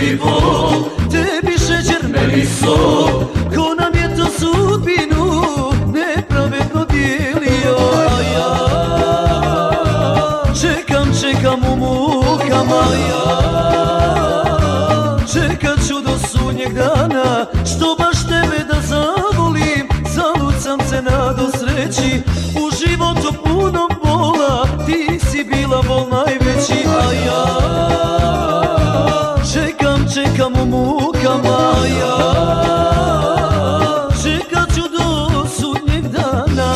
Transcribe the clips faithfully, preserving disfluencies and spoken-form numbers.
tebi bol, tebi šećer, meni sol. Ko nam je to sudbinu nepravedno dijelio, a ja čekam, čekam u mukama, ja čekat ću do sudnjeg dana, što baš tebe da zavolim. Zalud sam se nadao sreći, u životu punom bola, ti si bila bol najveći, a ja čekam, čekam u mukama, a ja čekat ću do sudnjeg dana.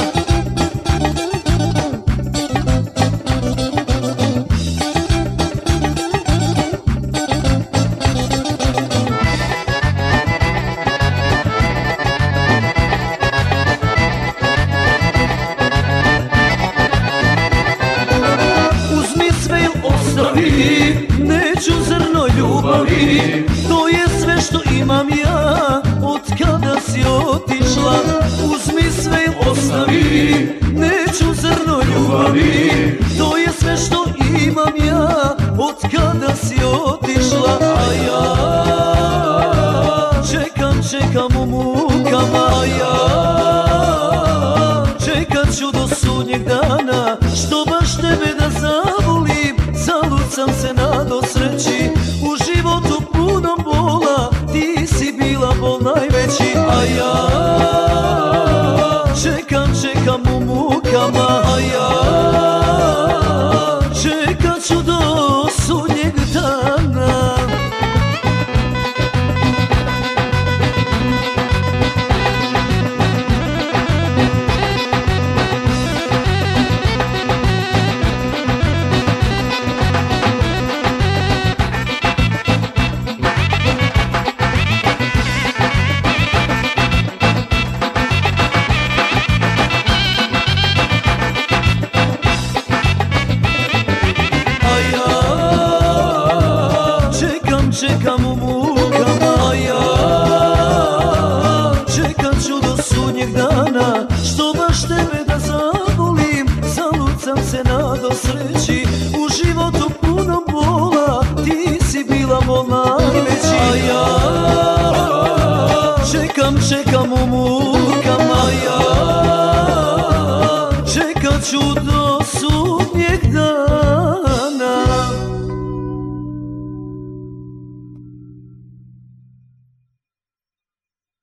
Neću zrno ljubavi, to je sve što imam ja od kada si otišla. Uzmi sve i ostavi, neću zrno ljubavi, to je sve što imam ja od kada si otišla. A ja čekam, čekam u mukama, a ja čekat ću do sudnjeg dana, što baš tebe da zavolim. Zalud sam se nadao sreći, u životu punom bola, ti si bila bol najveći, a ja čekam, čekam u mukama, a ja čekat ću do sudnjeg dana. Čekam u mukama, a ja čekat ću do sudnjeg dana, što baš tebe da zavolim. Zalud sam se nadao sreći, u životu punom bola, ti si bila bol najveći, a ja čekam, čekam u mukama, a ja čekat ću do sudnjeg dana.